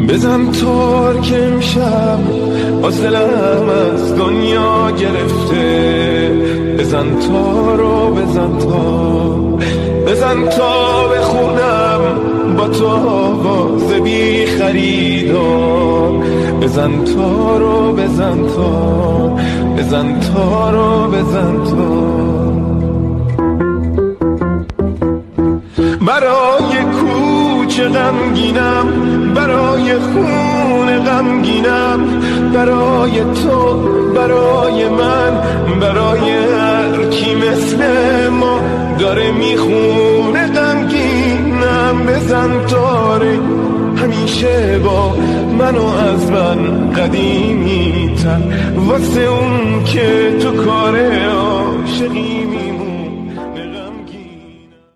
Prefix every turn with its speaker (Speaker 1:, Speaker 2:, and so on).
Speaker 1: بزن تار که امشب حاصلم از دنیا گرفته. بزن تارو بزن تا بخونم با تو آواز بی خریدار. بزن تارو بزن تارو بزن تا. برای کوچه غمگینم، برای خون غمگینم، برای تو، برای من، برای هر کی مثل ما داره میخونه غمگینم. بزن تاره همیشه با منو از من قدیمی تر، واسه اون که تو کار عاشقی میمونه.